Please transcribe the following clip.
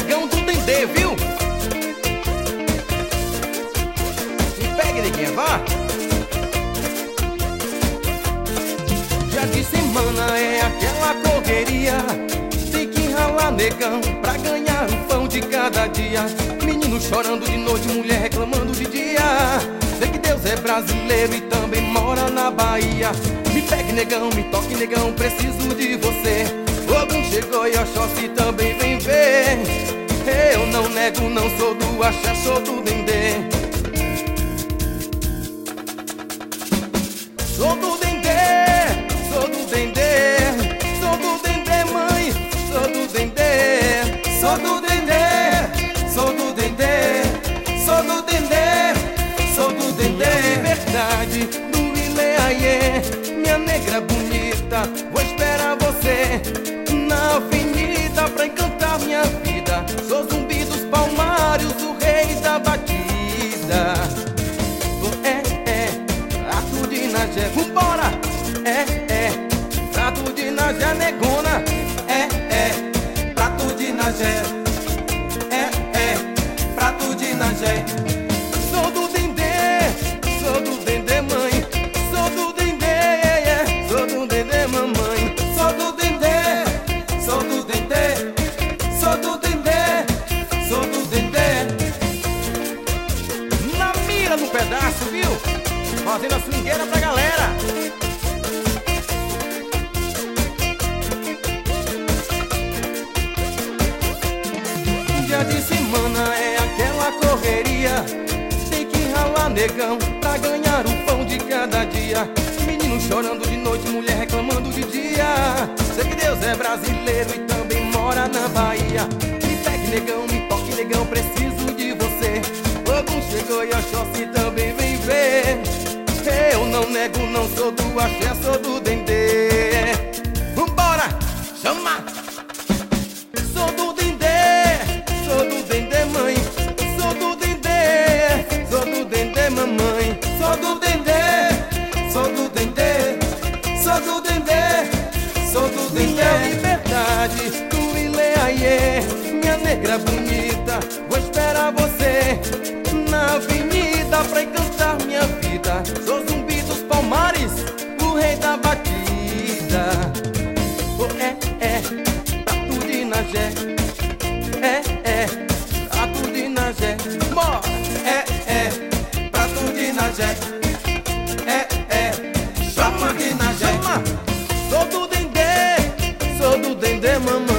negão do Dendê, viu? Me pegue, neguinha, vá. Dia de semana é aquela correria, tem que ralar, negão, pra ganhar o pão de cada dia. Menino chorando de noite, mulher reclamando de dia. Sei que Deus é brasileiro e também mora na Bahia. Me pegue, negão, me toque, negão, preciso de você. Ogum chegou e Oxóssi também vem ver. Eu não nego, não sou do axé, sou do Dendê. Sou do Dendê, sou do Dendê, sou do Dendê, mãe, sou do Dendê. Sou do Dendê, sou do Dendê, sou do Dendê, sou do Dendê. Liberdade do Ileaie, minha negra bonita, vou esperar você na avenida pra encantar minha vida. Sou Zumbi dos Palmares, o rei da batida. Prato de Nagé, vambora! Prato de Nagé, negona. Prato de Nagé. Prato de Nagé. Sou do Dendê, mãe. Sou do Dendê, sou do Dendê, mamãe. Sou do Dendê, sou do Dendê, sou do Dendê, sou do Dendê. Na mira no pedaço, viu? Fazendo a swingueira pra galera. Dia de semana é aquela correria, tem que ralar, negão, pra ganhar o pão de cada dia. Menino chorando de noite, mulher reclamando de dia. Sei que Deus é brasileiro e também mora na Bahia. Me pegue, negão, me toque, negão, preciso de você. Ogum chegou e Oxóssi também vem ver. Eu não nego, não sou do axé, sou do Dendê. Vambora, chama! Sou do Dendê, mãe. Sou do Dendê, mamãe. Sou do Dendê, sou do Dendê, sou do Dendê, sou do Dendê. Minha liberdade do Ileaie, minha negra bonita, vou esperar você na avenida pra encantar minha vida. Sou Zumbi dos Palmares, o rei da batida. Prato de Nagé. Prato de Nagé. Bora! Prato de Nagé. Chama de Nagé. Sou do Dendê, mamãe.